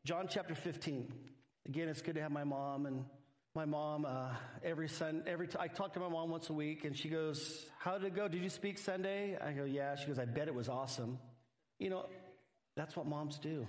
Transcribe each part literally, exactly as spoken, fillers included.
John chapter fifteen. Again, it's good to have my mom. And my mom, uh, every Sun, every t- I talk to my mom once a week, and she goes, "How did it go? Did you speak Sunday?" I go, "Yeah." She goes, "I bet it was awesome." You know, that's what moms do,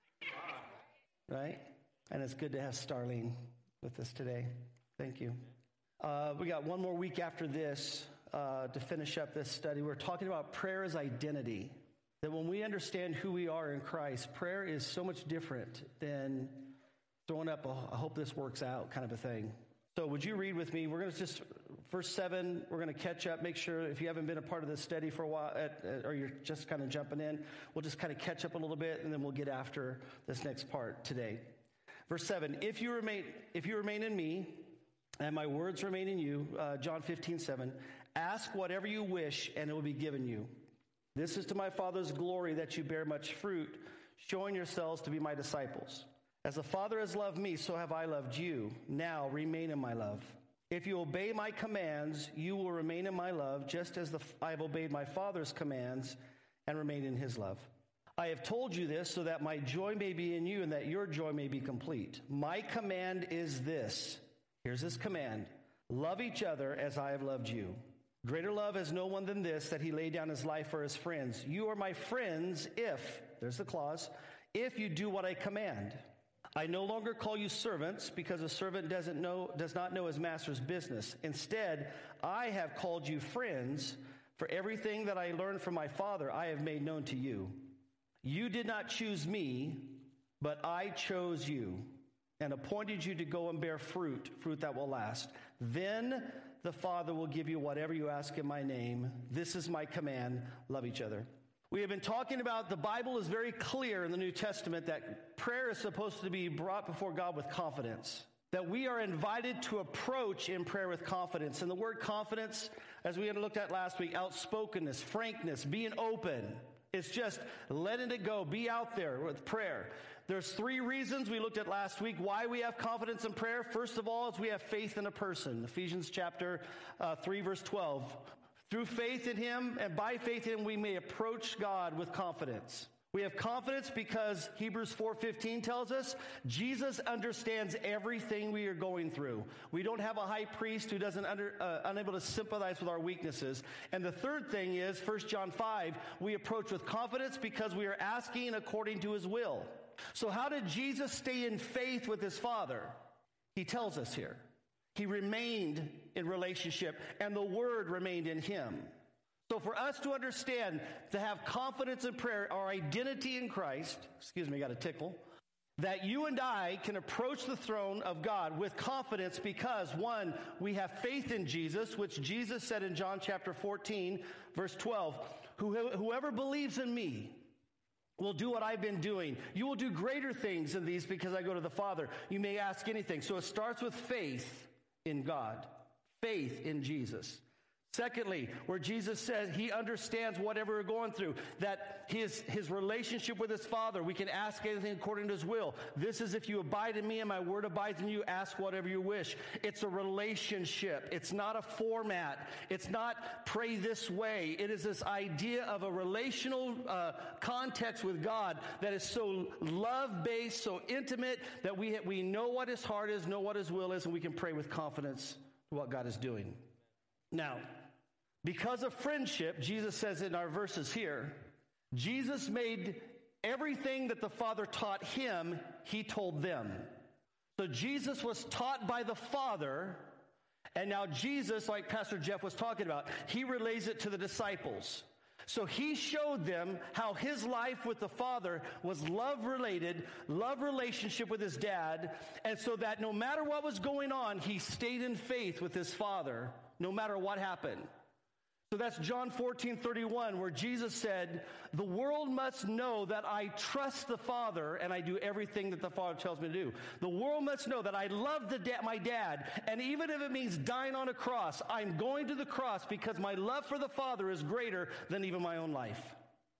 right? And it's good to have Starlene with us today. Thank you. Uh, we got one more week after this uh, to finish up this study. We're talking about prayer as identity. That when we understand who we are in Christ, prayer is so much different than throwing up a "I hope this works out" kind of a thing. So would you read with me? We're going to just, verse seven, we're going to catch up. Make sure if you haven't been a part of this study for a while, at, at, or you're just kind of jumping in, we'll just kind of catch up a little bit, and then we'll get after this next part today. Verse seven, if you remain, if you remain in me, and my words remain in you, uh, John fifteen, seven, ask whatever you wish, and it will be given you. This is to my Father's glory that you bear much fruit, showing yourselves to be my disciples. As the Father has loved me, so have I loved you. Now remain in my love. If you obey my commands, you will remain in my love, just as the, I have obeyed my Father's commands and remain in his love. I have told you this so that my joy may be in you and that your joy may be complete. My command is this. Here's his command. Love each other as I have loved you. Greater love has no one than this, that he laid down his life for his friends. You are my friends if, there's the clause, if you do what I command. I no longer call you servants, because a servant doesn't know, does not know his master's business. Instead, I have called you friends, for everything that I learned from my Father I have made known to you. You did not choose me, but I chose you and appointed you to go and bear fruit, fruit that will last. Then the Father will give you whatever you ask in my name. This is my command. Love each other. We have been talking about, the Bible is very clear in the New Testament that prayer is supposed to be brought before God with confidence. That we are invited to approach in prayer with confidence. And the word confidence, as we had looked at last week, outspokenness, frankness, being open. It's just letting it go. Be out there with prayer. There's three reasons we looked at last week why we have confidence in prayer. First of all is we have faith in a person. Ephesians chapter uh, three, verse twelve. Through faith in him and by faith in him, we may approach God with confidence. We have confidence because Hebrews four fifteen tells us Jesus understands everything we are going through. We don't have a high priest who doesn't under, uh, unable to sympathize with our weaknesses. And the third thing is First John five, we approach with confidence because we are asking according to his will. So how did Jesus stay in faith with his Father? He tells us here. He remained in relationship, and the Word remained in him. So for us to understand, to have confidence in prayer, our identity in Christ, excuse me, I got a tickle, that you and I can approach the throne of God with confidence because, one, we have faith in Jesus, which Jesus said in John chapter fourteen, verse twelve, whoever believes in me will do what I've been doing. You will do greater things than these because I go to the Father. You may ask anything. So it starts with faith in God, faith in Jesus. Secondly, where Jesus says he understands whatever we're going through, that his, his relationship with his Father, we can ask anything according to his will. This is if you abide in me and my word abides in you, ask whatever you wish. It's a relationship. It's not a format. It's not pray this way. It is this idea of a relational uh, context with God that is so love-based, so intimate, that we, we know what his heart is, know what his will is, and we can pray with confidence to what God is doing. Now, because of friendship, Jesus says in our verses here, Jesus made everything that the Father taught him, he told them. So Jesus was taught by the Father, and now Jesus, like Pastor Jeff was talking about, he relays it to the disciples. So he showed them how his life with the Father was love-related, love relationship with his dad, and so that no matter what was going on, he stayed in faith with his Father, no matter what happened. So that's John fourteen thirty-one, where Jesus said, the world must know that I trust the Father and I do everything that the Father tells me to do. The world must know that I love the da- my dad, and even if it means dying on a cross, I'm going to the cross because my love for the Father is greater than even my own life.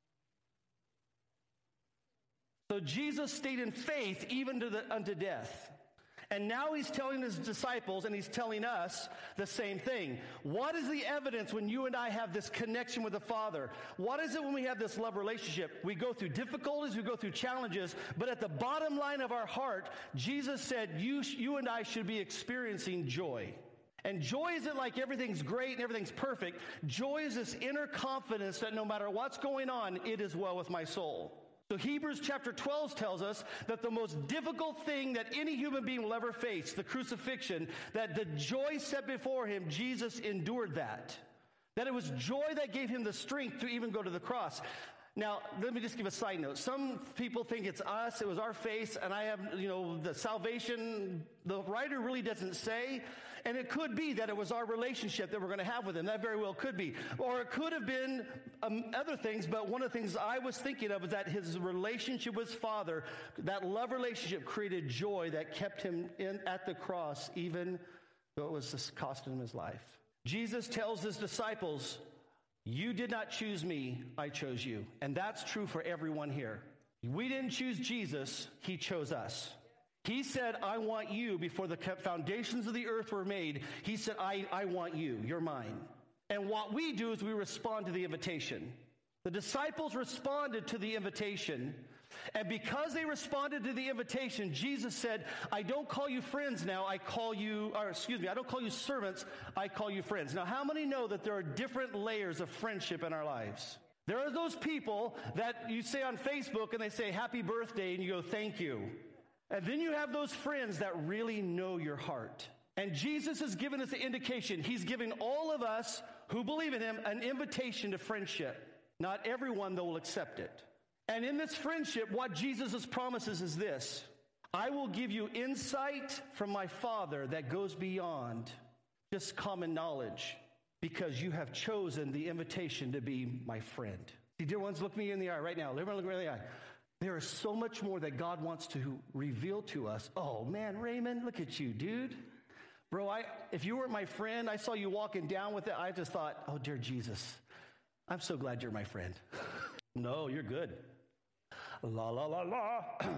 So Jesus stayed in faith even to the, unto death. And now he's telling his disciples, and he's telling us the same thing. What is the evidence when you and I have this connection with the Father? What is it when we have this love relationship? We go through difficulties, we go through challenges, but at the bottom line of our heart, Jesus said, you, you and I should be experiencing joy. And joy isn't like everything's great and everything's perfect. Joy is this inner confidence that no matter what's going on, it is well with my soul. So Hebrews chapter twelve tells us that the most difficult thing that any human being will ever face, the crucifixion, that the joy set before him, Jesus endured that. That it was joy that gave him the strength to even go to the cross. Now, let me just give a side note. Some people think it's us, it was our face, and I have, you know, the salvation, the writer really doesn't say. And it could be that it was our relationship that we're going to have with him. That very well could be. Or it could have been um, other things, but one of the things I was thinking of is that his relationship with his Father, that love relationship created joy that kept him in at the cross, even though it was costing him his life. Jesus tells his disciples, you did not choose me, I chose you. And that's true for everyone here. We didn't choose Jesus, he chose us. He said, I want you before the foundations of the earth were made. He said, I, I want you. You're mine. And what we do is we respond to the invitation. The disciples responded to the invitation. And because they responded to the invitation, Jesus said, I don't call you friends now. I call you, or excuse me, I don't call you servants. I call you friends. Now, how many know that there are different layers of friendship in our lives? There are those people that you say on Facebook and they say, happy birthday, and you go, thank you. And then you have those friends that really know your heart. And Jesus has given us an indication. He's giving all of us who believe in him an invitation to friendship. Not everyone, though, will accept it. And in this friendship, what Jesus promises is this. I will give you insight from my Father that goes beyond just common knowledge because you have chosen the invitation to be my friend. See, dear ones, look me in the eye right now. Everyone look me in the eye. There is so much more that God wants to reveal to us. Oh, man, Raymond, look at you, dude. Bro, I, if you weren't my friend, I saw you walking down with it, I just thought, oh, dear Jesus, I'm so glad you're my friend. No, you're good. La, la, la, la.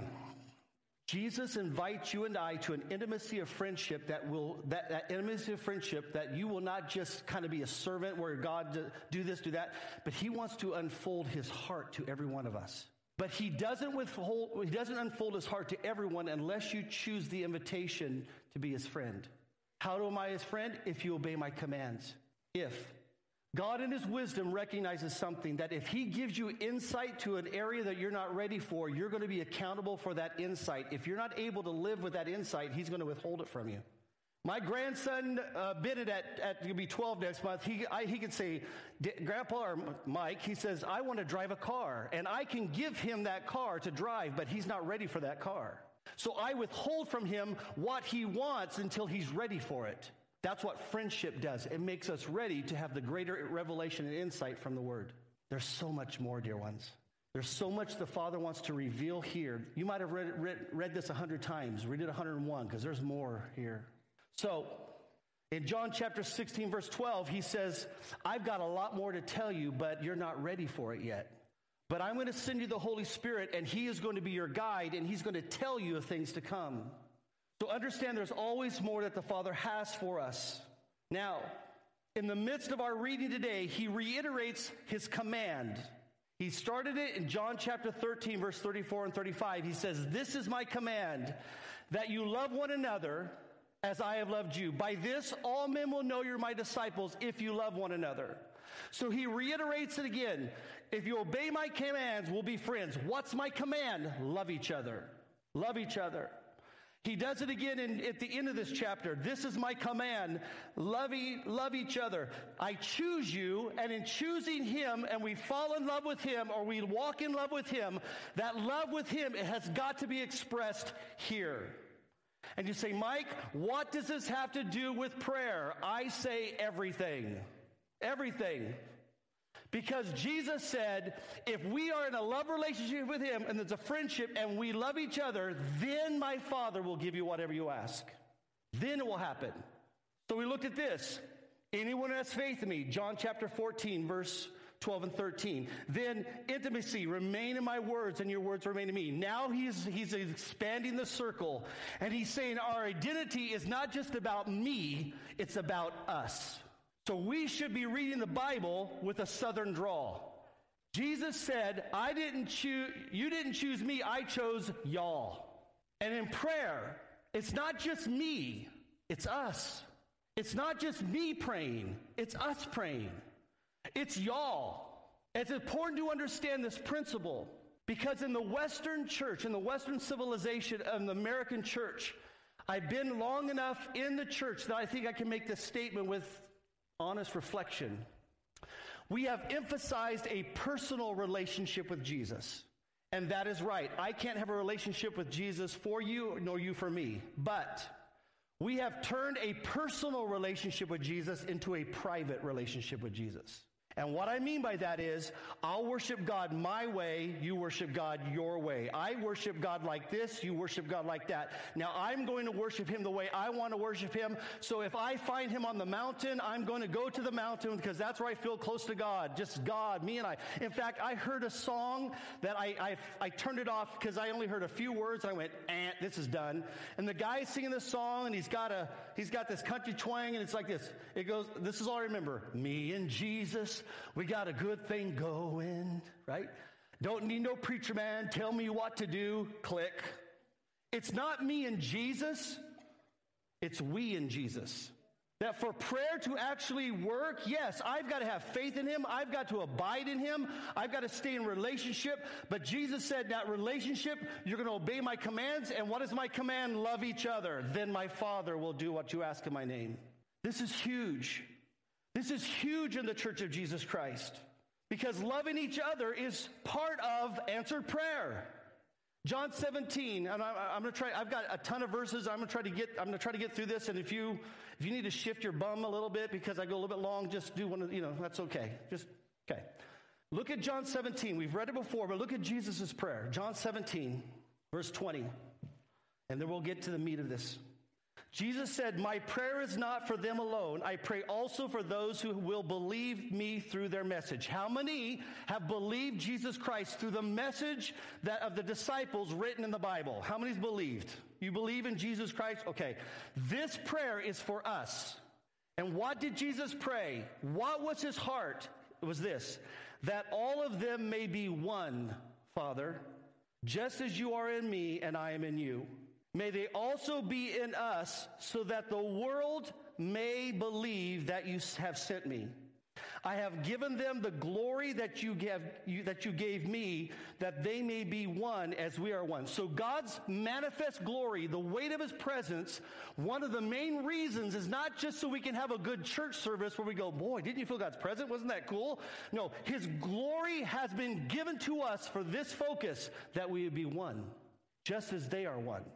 Jesus invites you and I to an intimacy of friendship that will, that, that intimacy of friendship that you will not just kind of be a servant where God do, do this, do that, but he wants to unfold his heart to every one of us. But he doesn't withhold, he doesn't unfold his heart to everyone unless you choose the invitation to be his friend. How am I his friend? If you obey my commands. If. God in his wisdom recognizes something, that if he gives you insight to an area that you're not ready for, you're going to be accountable for that insight. If you're not able to live with that insight, he's going to withhold it from you. My grandson, uh, Bennett, at, at he'll be twelve next month, he, I, he could say, Grandpa or Mike, he says, I want to drive a car. And I can give him that car to drive, but he's not ready for that car. So I withhold from him what he wants until he's ready for it. That's what friendship does. It makes us ready to have the greater revelation and insight from the Word. There's so much more, dear ones. There's so much the Father wants to reveal here. You might have read, read, read this a hundred times. Read it one hundred one, because there's more here. So, in John chapter sixteen, verse twelve, he says, I've got a lot more to tell you, but you're not ready for it yet. But I'm going to send you the Holy Spirit, and he is going to be your guide, and he's going to tell you of things to come. So understand there's always more that the Father has for us. Now, in the midst of our reading today, he reiterates his command. He started it in John chapter thirteen, verse thirty-four and thirty-five. He says, this is my command, that you love one another as I have loved you. By this, all men will know you're my disciples if you love one another. So he reiterates it again. If you obey my commands, we'll be friends. What's my command? Love each other. Love each other. He does it again in, at the end of this chapter. This is my command. Love, e- love each other. I choose you, and in choosing him, and we fall in love with him, or we walk in love with him, that love with him, it has got to be expressed here. And you say, Mike, what does this have to do with prayer? I say everything. Everything. Because Jesus said, if we are in a love relationship with him and there's a friendship and we love each other, then my Father will give you whatever you ask. Then it will happen. So we looked at this. Anyone who has faith in me, John chapter fourteen, verse twelve and thirteen. Then intimacy, remain in my words and your words remain in me. Now he's, he's expanding the circle and he's saying our identity is not just about me, it's about us. So we should be reading the Bible with a southern drawl. Jesus said, I didn't choose, you didn't choose me, I chose y'all. And in prayer, it's not just me, it's us. It's not just me praying, it's us praying. It's y'all. It's important to understand this principle because in the Western church, in the Western civilization of the American church, I've been long enough in the church that I think I can make this statement with honest reflection. We have emphasized a personal relationship with Jesus. And that is right. I can't have a relationship with Jesus for you, nor you for me. But we have turned a personal relationship with Jesus into a private relationship with Jesus. And what I mean by that is, I'll worship God my way, you worship God your way. I worship God like this, you worship God like that. Now, I'm going to worship him the way I want to worship him. So if I find him on the mountain, I'm going to go to the mountain because that's where I feel close to God. Just God, me and I. In fact, I heard a song that I I, I turned it off because I only heard a few words. And I went, eh, this is done. And the guy's singing this song, and he's got a he's got this country twang, and it's like this. It goes, this is all I remember. Me and Jesus, we got a good thing going, right? Don't need no preacher man. Tell me what to do. Click. It's not me and Jesus. It's we and Jesus. That for prayer to actually work, yes, I've got to have faith in him. I've got to abide in him. I've got to stay in relationship. But Jesus said that relationship, you're going to obey my commands. And what is my command? Love each other. Then my Father will do what you ask in my name. This is huge. This is huge in the Church of Jesus Christ because loving each other is part of answered prayer. John seventeen, and I, I'm going to try. I've got a ton of verses. I'm going to try to get. I'm going to try to get through this. And if you if you need to shift your bum a little bit because I go a little bit long, just do one of you know that's okay. Just okay. Look at John seventeen. We've read it before, but look at Jesus' prayer. John seventeen, verse twenty, and then we'll get to the meat of this. Jesus said, my prayer is not for them alone. I pray also for those who will believe me through their message. How many have believed Jesus Christ through the message that of the disciples written in the Bible? How many's believed? You believe in Jesus Christ? Okay. This prayer is for us. And what did Jesus pray? What was his heart? It was this, that all of them may be one, Father, just as you are in me and I am in you. May they also be in us so that the world may believe that you have sent me. I have given them the glory that you gave, you, that you gave me, that they may be one as we are one. So God's manifest glory, the weight of his presence, one of the main reasons is not just so we can have a good church service where we go, boy, didn't you feel God's presence? Wasn't that cool? No, his glory has been given to us for this focus, that we would be one, just as they are one.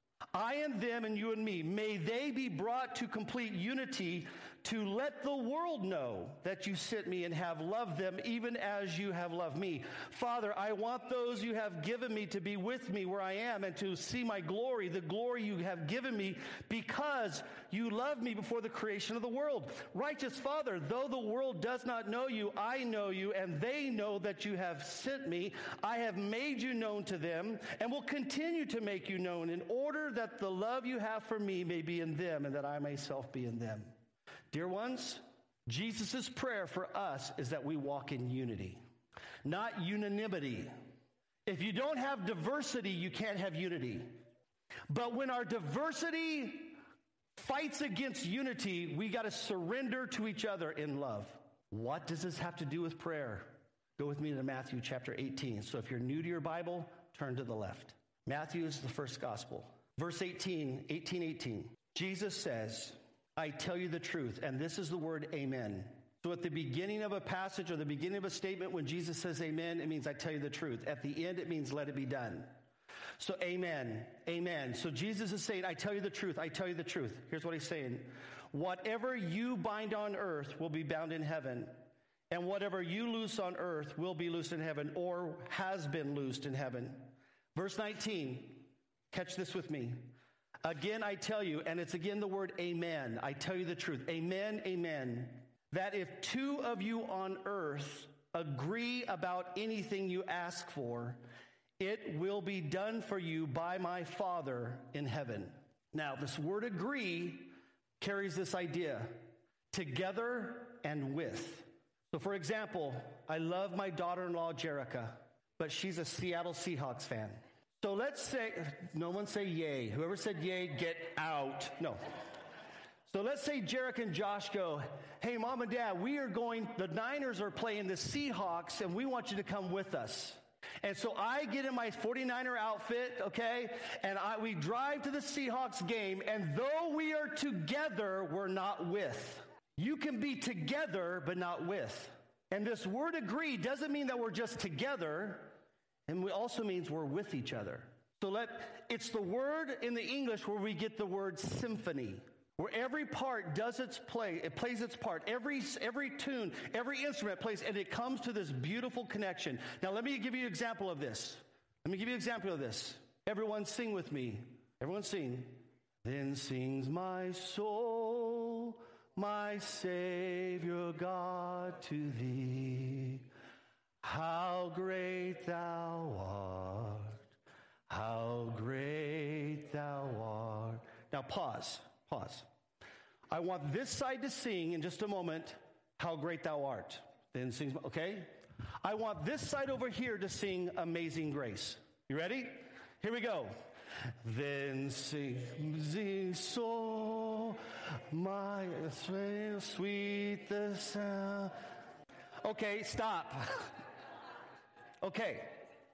I and them and you and me, may they be brought to complete unity to let the world know that you sent me and have loved them even as you have loved me. Father, I want those you have given me to be with me where I am and to see my glory, the glory you have given me because you loved me before the creation of the world. Righteous Father, though the world does not know you, I know you and they know that you have sent me. I have made you known to them and will continue to make you known in order that the love you have for me may be in them and that I myself be in them. Dear ones, Jesus' prayer for us is that we walk in unity, not unanimity. If you don't have diversity, you can't have unity. But when our diversity fights against unity, we got to surrender to each other in love. What does this have to do with prayer? Go with me to Matthew chapter eighteen. So if you're new to your Bible, turn to the left. Matthew is the first gospel. Verse eighteen, eighteen, eighteen. Jesus says, I tell you the truth, and this is the word amen. So at the beginning of a passage or the beginning of a statement, when Jesus says amen, it means I tell you the truth. At the end, it means let it be done. So amen, amen. So Jesus is saying, I tell you the truth, I tell you the truth. Here's what he's saying. Whatever you bind on earth will be bound in heaven, and whatever you loose on earth will be loosed in heaven or has been loosed in heaven. Verse nineteen, catch this with me. Again, I tell you, and it's again the word amen. I tell you the truth. Amen, amen. That if two of you on earth agree about anything you ask for, it will be done for you by my Father in heaven. Now, this word agree carries this idea, together and with. So, for example, I love my daughter-in-law, Jerica, but she's a Seattle Seahawks fan. So let's say, no one say yay. Whoever said yay, get out. No. So let's say Jerica and Josh go, hey, Mom and Dad, we are going, the Niners are playing the Seahawks, and we want you to come with us. And so I get in my forty-niner outfit, okay, and I, we drive to the Seahawks game, and though we are together, we're not with. You can be together, but not with. And this word agree doesn't mean that we're just together, and it also means we're with each other. So let it's the word in the English where we get the word symphony, where every part does its play, it plays its part. Every every tune, every instrument plays, and it comes to this beautiful connection. Now let me give you an example of this. Let me give you an example of this. Everyone sing with me. Everyone sing. Then sings my soul, my Savior God, to thee. How great thou art, how great thou art. Now pause, pause. I want this side to sing in just a moment, how great thou art. Then sings, okay? I want this side over here to sing Amazing Grace. You ready? Here we go. Then sings the soul, my sweet the sound. Okay, stop. Okay.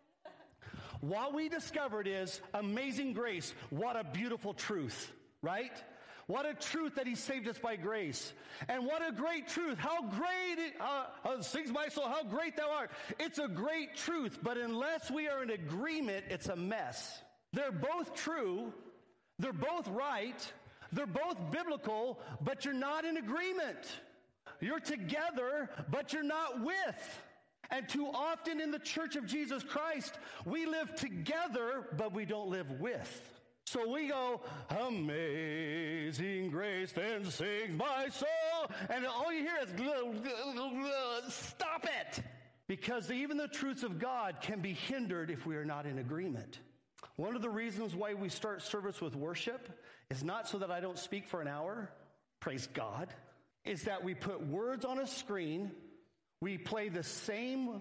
What we discovered is Amazing Grace. What a beautiful truth, right? What a truth that he saved us by grace. And what a great truth. How great it, uh, uh, sings my soul, how great thou art. It's a great truth, but unless we are in agreement, it's a mess. They're both true. They're both right. They're both biblical, but you're not in agreement. You're together, but you're not with. And too often in the Church of Jesus Christ, we live together, but we don't live with. So we go, Amazing Grace, then sings my soul. And all you hear is, stop it. Because even the truths of God can be hindered if we are not in agreement. One of the reasons why we start service with worship is not so that I don't speak for an hour, praise God, is that we put words on a screen, we play the same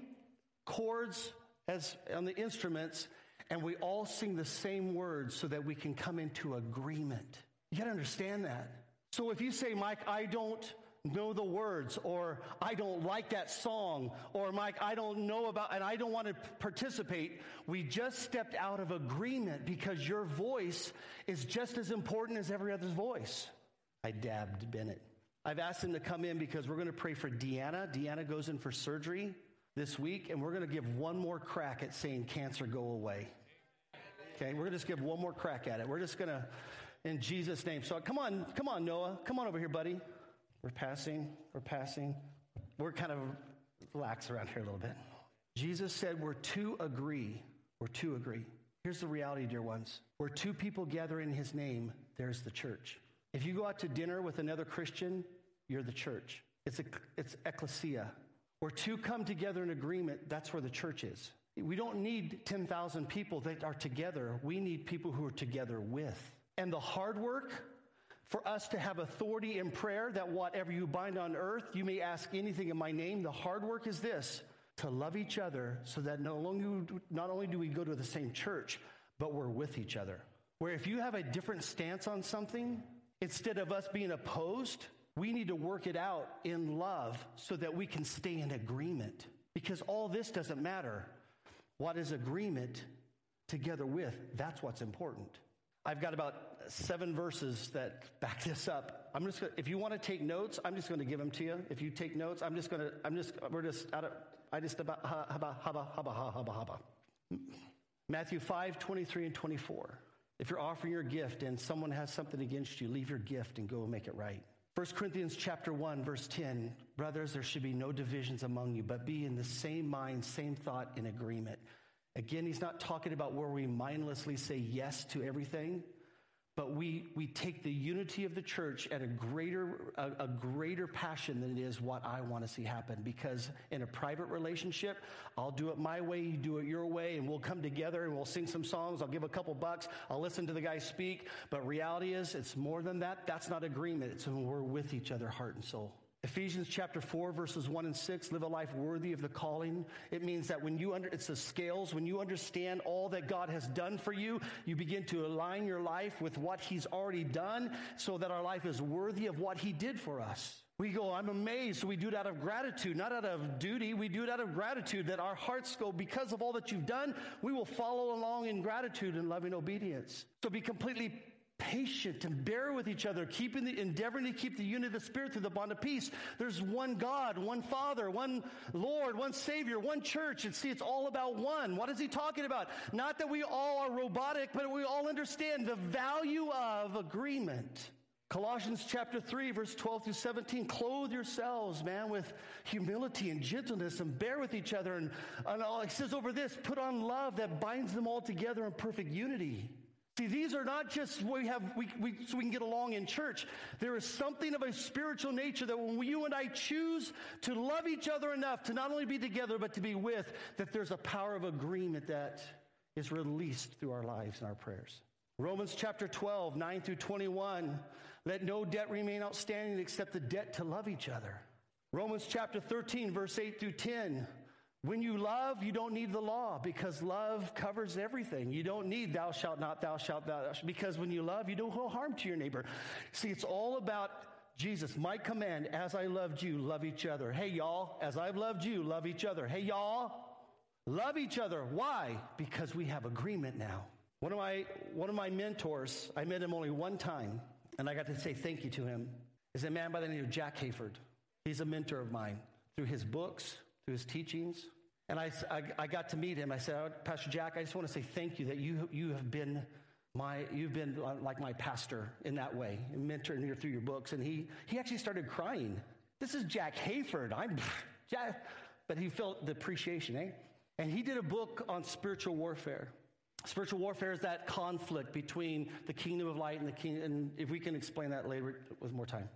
chords as on the instruments, and we all sing the same words so that we can come into agreement. You got to understand that. So if you say, Mike, I don't know the words, or I don't like that song, or Mike, I don't know about, and I don't want to participate, we just stepped out of agreement because your voice is just as important as every other's voice. I dabbed Bennett. I've asked him to come in because we're going to pray for Deanna. Deanna goes in for surgery this week, and we're going to give one more crack at saying cancer go away. Okay, we're going to just give one more crack at it. We're just going to, in Jesus' name. So come on, come on, Noah. Come on over here, buddy. We're passing, we're passing. We're kind of lax around here a little bit. Jesus said we're two agree. We're two agree. Here's the reality, dear ones. Where two people gather in his name, there's the church. If you go out to dinner with another Christian, you're the church. It's, a, it's ecclesia. Where two come together in agreement, that's where the church is. We don't need ten thousand people that are together. We need people who are together with. And the hard work for us to have authority in prayer, that whatever you bind on earth, you may ask anything in my name. The hard work is this, to love each other so that no longer, not only do we go to the same church, but we're with each other. Where if you have a different stance on something, instead of us being opposed, we need to work it out in love so that we can stay in agreement. Because all this doesn't matter. What is agreement together with? That's what's important. I've got about seven verses that back this up. I'm just gonna, if you want to take notes, I'm just going to give them to you. If you take notes, I'm just going to, I'm just, we're just out of, I just about, haba, haba, haba, haba, haba. Matthew five, twenty-three and twenty-four. If you're offering your gift and someone has something against you, leave your gift and go and make it right. First Corinthians chapter one, verse ten, brothers, there should be no divisions among you, but be in the same mind, same thought, in agreement. Again, he's not talking about where we mindlessly say yes to everything, but we we take the unity of the church at a greater a, a greater passion than it is what I want to see happen. Because in a private relationship, I'll do it my way, you do it your way, and we'll come together and we'll sing some songs. I'll give a couple bucks. I'll listen to the guy speak. But reality is, it's more than that. That's not agreement. It's when we're with each other, heart and soul. Ephesians chapter four, verses one and six, live a life worthy of the calling. It means that when you under, it's the scales, when you understand all that God has done for you, you begin to align your life with what he's already done so that our life is worthy of what he did for us. We go, I'm amazed. So we do it out of gratitude, not out of duty. We do it out of gratitude, that our hearts go, because of all that you've done, we will follow along in gratitude and loving obedience. So be completely patient and bear with each other, keeping the, endeavoring to keep the unity of the Spirit through the bond of peace. There's one God, one Father, one Lord, one Savior, one church. And see, it's all about one. What is he talking about? Not that we all are robotic, but we all understand the value of agreement. Colossians chapter three, verse twelve through seventeen, clothe yourselves, man, with humility and gentleness, and bear with each other. And, and all, it says over this, put on love that binds them all together in perfect unity. See, these are not just we have we, we so we can get along in church. There is something of a spiritual nature that when you and I choose to love each other enough to not only be together but to be with, that there's a power of agreement that is released through our lives and our prayers. Romans chapter twelve, nine through twenty-one, let no debt remain outstanding except the debt to love each other. Romans chapter thirteen, verse eight through ten, when you love, you don't need the law, because love covers everything. You don't need thou shalt not, thou shalt thou, because when you love, you don't do harm to your neighbor. See, it's all about Jesus. My command, as I loved you, love each other. Hey, y'all, as I've loved you, love each other. Hey, y'all, love each other. Why? Because we have agreement now. One of my one of my mentors, I met him only one time, and I got to say thank you to him, is a man by the name of Jack Hayford. He's a mentor of mine through his books, through his teachings. And I, I, I got to meet him. I said, Pastor Jack, I just want to say thank you that you you have been my you've been like my pastor in that way, mentoring you through your books. And he he actually started crying. This is Jack Hayford. I'm Jack, but he felt the appreciation, eh? And he did a book on spiritual warfare. Spiritual warfare is that conflict between the kingdom of light and the king. And if we can explain that later with more time.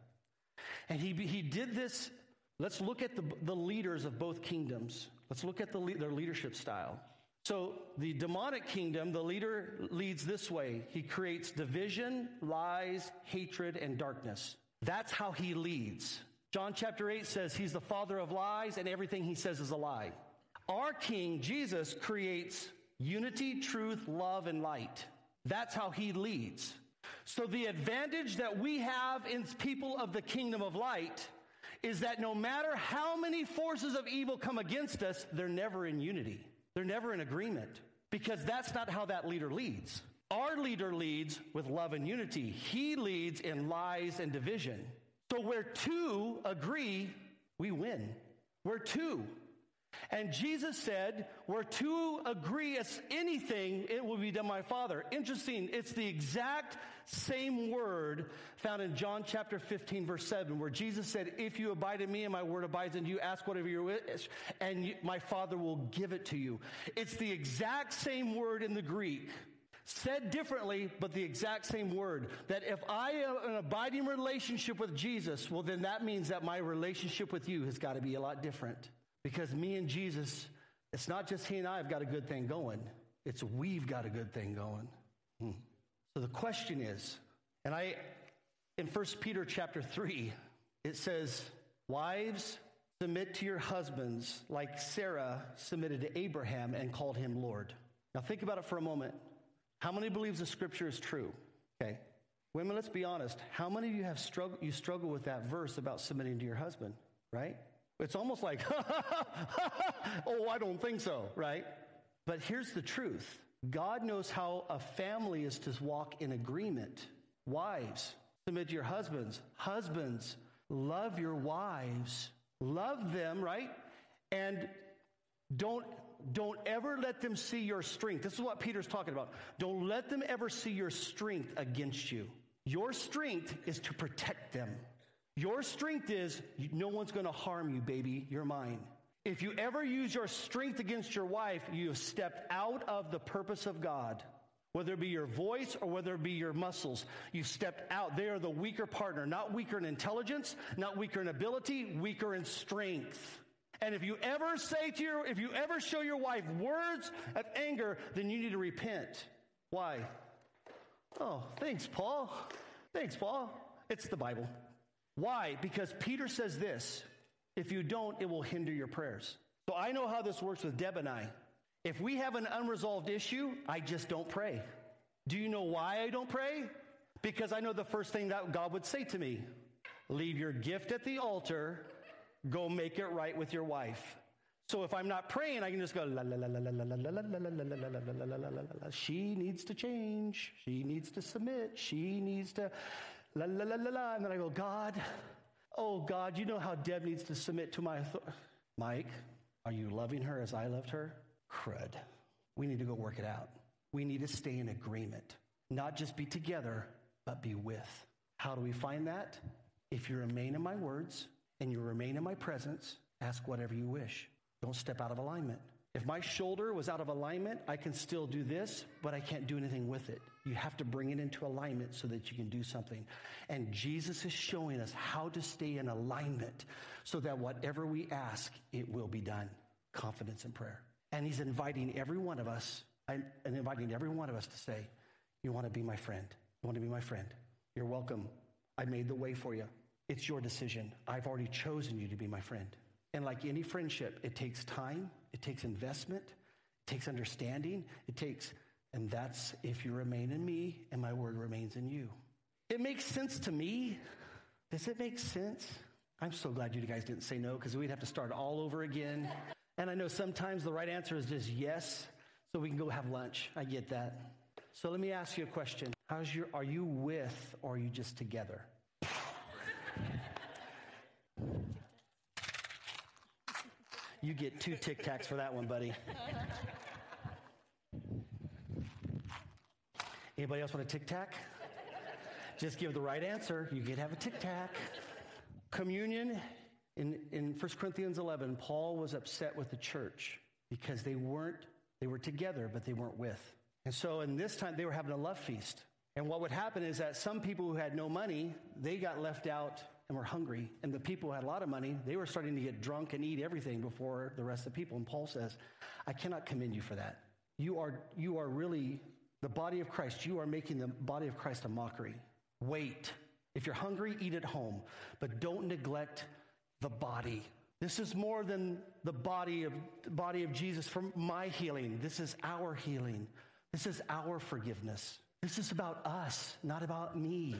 And he he did this. Let's look at the the leaders of both kingdoms. Let's look at the, their leadership style. So the demonic kingdom, the leader leads this way. He creates division, lies, hatred, and darkness. That's how he leads. John chapter eight says he's the father of lies, and everything he says is a lie. Our King, Jesus, creates unity, truth, love, and light. That's how he leads. So the advantage that we have in people of the kingdom of light is that no matter how many forces of evil come against us, they're never in unity. They're never in agreement, because that's not how that leader leads. Our leader leads with love and unity. He leads in lies and division. So where two agree, we win. Where two. And Jesus said, where two agree as anything, it will be done by my Father. Interesting, it's the exact same word found in John chapter fifteen, verse seven, where Jesus said, if you abide in me and my word abides in you, ask whatever you wish, and you, my Father will give it to you. It's the exact same word in the Greek, said differently, but the exact same word. That if I am an abiding relationship with Jesus, well, then that means that my relationship with you has got to be a lot different. Because me and Jesus, it's not just he and I have got a good thing going. It's we've got a good thing going. Hmm. So the question is, and I, in First Peter chapter three, it says, wives, submit to your husbands like Sarah submitted to Abraham and called him Lord. Now think about it for a moment. How many believes the scripture is true? Okay. Women, let's be honest. How many of you have struggle, you struggle with that verse about submitting to your husband, right? It's almost like, oh, I don't think so, right? But here's the truth. God knows how a family is to walk in agreement. Wives, submit to your husbands. Husbands, love your wives. Love them, right? And don't, don't ever let them see your strength. This is what Peter's talking about. Don't let them ever see your strength against you. Your strength is to protect them. Your strength is, no one's going to harm you, baby. You're mine. If you ever use your strength against your wife, you have stepped out of the purpose of God. Whether it be your voice or whether it be your muscles, you stepped out. They are the weaker partner, not weaker in intelligence, not weaker in ability, weaker in strength. And if you ever say to your, if you ever show your wife words of anger, then you need to repent. Why? Oh, thanks, Paul. Thanks, Paul. It's the Bible. Why? Because Peter says this, if you don't, it will hinder your prayers. So I know how this works with Deb and I. If we have an unresolved issue, I just don't pray. Do you know why I don't pray? Because I know the first thing that God would say to me, leave your gift at the altar, go make it right with your wife. So if I'm not praying, I can just go, la la la la la la la la la la la la la la la la. She needs to change. She needs to submit. She needs to la la la la la. And then I go, God, oh God, you know how Deb needs to submit to my authority. Mike, are you loving her as I loved her? Crud. We need to go work it out. We need to stay in agreement. Not just be together, but be with. How do we find that? If you remain in my words and you remain in my presence, ask whatever you wish. Don't step out of alignment. If my shoulder was out of alignment, I can still do this, but I can't do anything with it. You have to bring it into alignment so that you can do something. And Jesus is showing us how to stay in alignment so that whatever we ask, it will be done. Confidence in prayer. And he's inviting every one of us, and inviting every one of us to say, you want to be my friend. You want to be my friend. You're welcome. I made the way for you. It's your decision. I've already chosen you to be my friend. And like any friendship, it takes time. It takes investment. It takes understanding. It takes, and that's if you remain in me and my word remains in you. It makes sense to me. Does it make sense? I'm so glad you guys didn't say no, because we'd have to start all over again. And I know sometimes the right answer is just yes, so we can go have lunch. I get that. So let me ask you a question. How's your, are you with or are you just together? You get two Tic Tacs for that one, buddy. Anybody else want a Tic Tac? Just give the right answer. You get to have a Tic Tac. Communion. In, in First Corinthians eleven, Paul was upset with the church because they weren't, they were together, but they weren't with. And so in this time, they were having a love feast. And what would happen is that some people who had no money, they got left out and were hungry. And the people who had a lot of money, they were starting to get drunk and eat everything before the rest of the people. And Paul says, I cannot commend you for that. You are, you are really the body of Christ. You are making the body of Christ a mockery. Wait. If you're hungry, eat at home. But don't neglect the body. This is more than the body of the body of Jesus for my healing. This is our healing. This is our forgiveness. This is about us, not about me.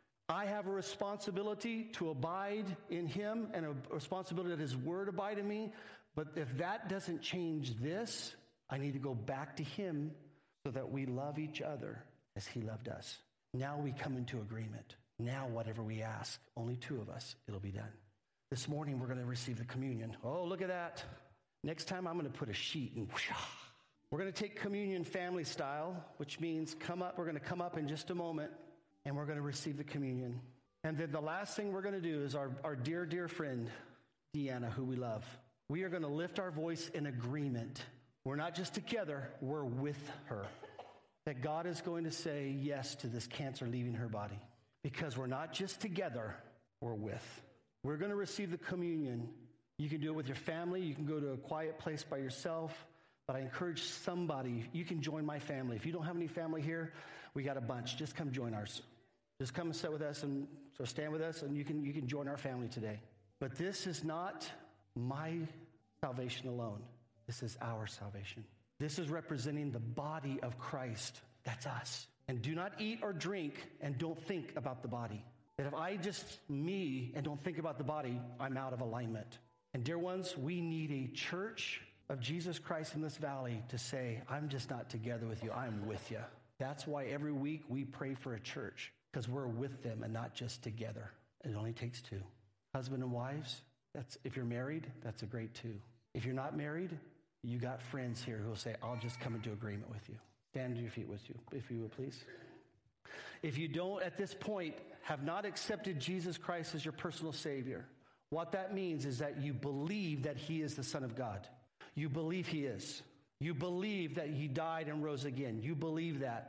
I have a responsibility to abide in him and a responsibility that his word abide in me. But if that doesn't change this, I need to go back to him so that we love each other as he loved us. Now we come into agreement. Now whatever we ask, only two of us, it'll be done. This morning, we're going to receive the communion. Oh, look at that. Next time, I'm going to put a sheet and whoosh, we're going to take communion family style, which means come up. We're going to come up in just a moment, and we're going to receive the communion. And then the last thing we're going to do is our, our dear, dear friend, Deanna, who we love. We are going to lift our voice in agreement. We're not just together, we're with her. That God is going to say yes to this cancer leaving her body. Because we're not just together, we're with. We're going to receive the communion. You can do it with your family. You can go to a quiet place by yourself. But I encourage somebody, you can join my family. If you don't have any family here, we got a bunch. Just come join ours. Just come and sit with us and so stand with us, and you can you can join our family today. But this is not my salvation alone. This is our salvation. This is representing the body of Christ. That's us. And do not eat or drink and don't think about the body. That if I just me and don't think about the body, I'm out of alignment. And dear ones, we need a church of Jesus Christ in this valley to say, I'm just not together with you, I'm with you. That's why every week we pray for a church, because we're with them and not just together. It only takes two. Husband and wives, that's if you're married, that's a great two. If you're not married, you got friends here who will say, I'll just come into agreement with you. Stand to your feet with you, if you will, please. If you don't, at this point, have not accepted Jesus Christ as your personal Savior, what that means is that you believe that He is the Son of God. You believe He is. You believe that He died and rose again. You believe that.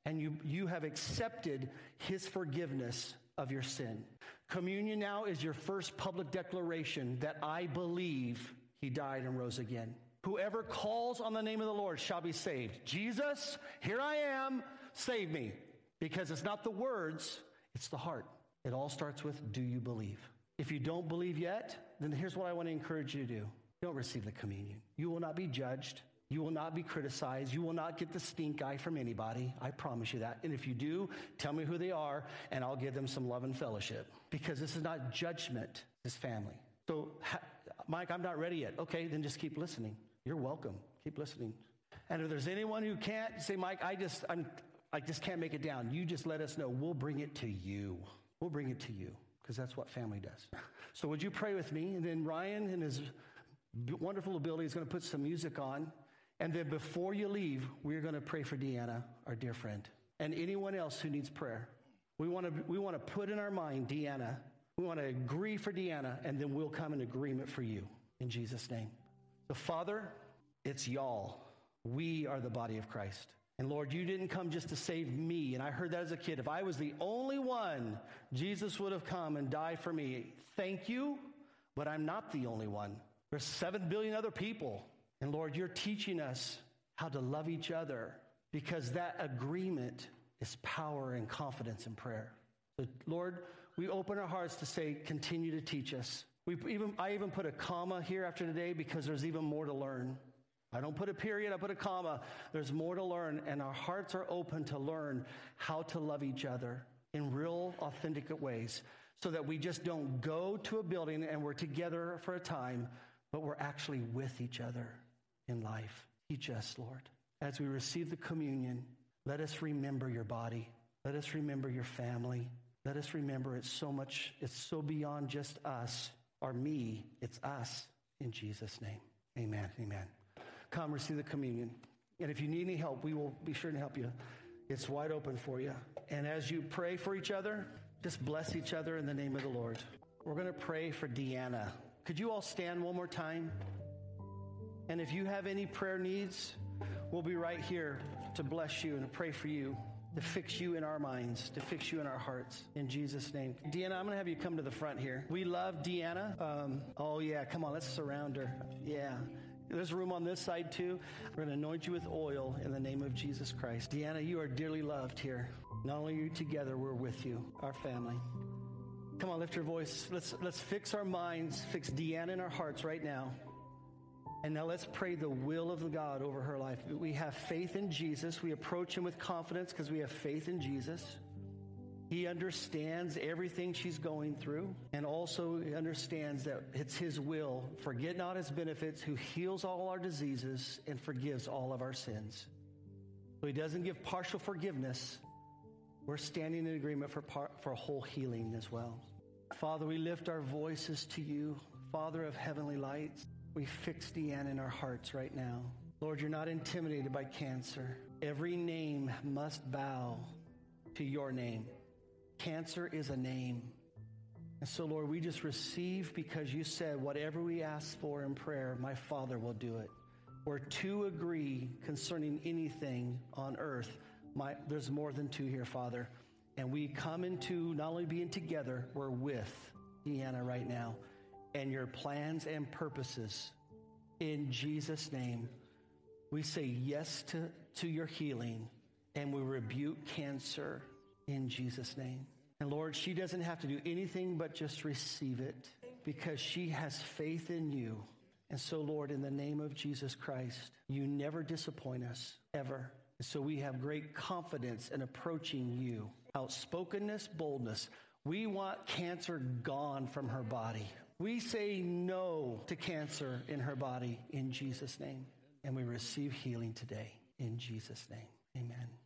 and you, you have accepted his forgiveness of your sin. Communion now is your first public declaration that I believe he died and rose again. Whoever calls on the name of the Lord shall be saved. Jesus, here I am, save me. Because it's not the words, it's the heart. It all starts with, do you believe? If you don't believe yet, then here's what I want to encourage you to do. Don't receive the communion. You will not be judged. You will not be criticized. You will not get the stink eye from anybody. I promise you that. And if you do, tell me who they are, and I'll give them some love and fellowship. Because this is not judgment, this family. So, ha- Mike, I'm not ready yet. Okay, then just keep listening. You're welcome. Keep listening. And if there's anyone who can't, say, Mike, I just, I'm, I just can't make it down. You just let us know. We'll bring it to you. We'll bring it to you, because that's what family does. So would you pray with me? And then Ryan, in his wonderful ability, is going to put some music on. And then before you leave, we're going to pray for Deanna, our dear friend, and anyone else who needs prayer. We want to we want to put in our mind Deanna. We want to agree for Deanna, and then we'll come in agreement for you in Jesus' name. So, Father, it's y'all. We are the body of Christ. And Lord, you didn't come just to save me. And I heard that as a kid. If I was the only one, Jesus would have come and died for me. Thank you, but I'm not the only one. There's seven billion other people. And Lord, you're teaching us how to love each other, because that agreement is power and confidence in prayer. So Lord, we open our hearts to say, continue to teach us. We even I even put a comma here after today, because there's even more to learn. I don't put a period, I put a comma. There's more to learn, and our hearts are open to learn how to love each other in real, authentic ways, so that we just don't go to a building and we're together for a time, but we're actually with each other in life. Teach us, Lord. As we receive the communion, let us remember your body. Let us remember your family. Let us remember it's so much, it's so beyond just us or me. It's us. In Jesus' name, amen, amen. Come receive the communion. And if you need any help, we will be sure to help you. It's wide open for you. And as you pray for each other, just bless each other in the name of the Lord. We're going to pray for Deanna. Could you all stand one more time? And if you have any prayer needs, we'll be right here to bless you and to pray for you, to fix you in our minds, to fix you in our hearts. In Jesus' name. Deanna, I'm going to have you come to the front here. We love Deanna. Um, oh, yeah, come on, let's surround her. Yeah. There's room on this side, too. We're going to anoint you with oil in the name of Jesus Christ. Deanna, you are dearly loved here. Not only are you together, we're with you, our family. Come on, lift your voice. Let's let's fix our minds, fix Deanna in our hearts right now. And now let's pray the will of God over her life. We have faith in Jesus. We approach him with confidence because we have faith in Jesus. He understands everything she's going through, and also he understands that it's his will. Forget not his benefits, who heals all our diseases and forgives all of our sins. So he doesn't give partial forgiveness. We're standing in agreement for, par- for whole healing as well. Father, we lift our voices to you, Father of heavenly lights. We fix Deanna in our hearts right now. Lord, you're not intimidated by cancer. Every name must bow to your name. Cancer is a name. And so, Lord, we just receive, because you said whatever we ask for in prayer, my Father will do it. Where two agree concerning anything on earth, my, there's more than two here, Father. And we come into not only being together, we're with Deanna right now. And your plans and purposes, in Jesus' name, we say yes to, to your healing, and we rebuke cancer in Jesus' name. And Lord, she doesn't have to do anything but just receive it, because she has faith in you. And so, Lord, in the name of Jesus Christ, you never disappoint us, ever. And so we have great confidence in approaching you. Outspokenness, boldness. We want cancer gone from her body. We say no to cancer in her body in Jesus' name. And we receive healing today in Jesus' name. Amen.